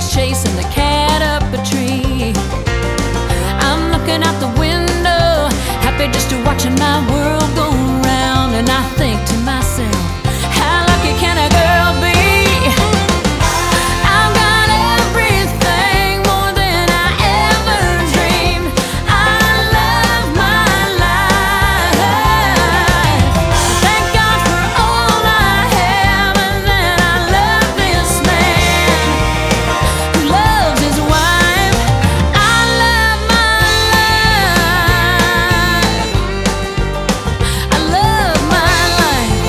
he's chasing the cat up a tree. I'm looking out the window, happy just to watching my world go round. And I think to myself, how lucky can a girl be? I've got everything, more than I ever dreamed. I love my life. Thank God for all I have, and then I love this man who loves his wife. I love my life. I love my life.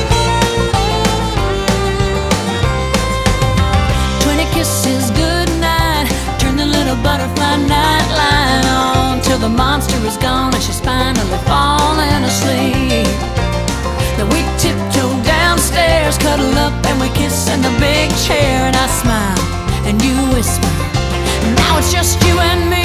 20 kisses goodnight, turn the little butterfly nightlight on till the monster is gone and she's finally falling asleep. Then we tiptoe downstairs, cuddle up and we kiss in the big chair. And I smile and you whisper, now it's just you and me.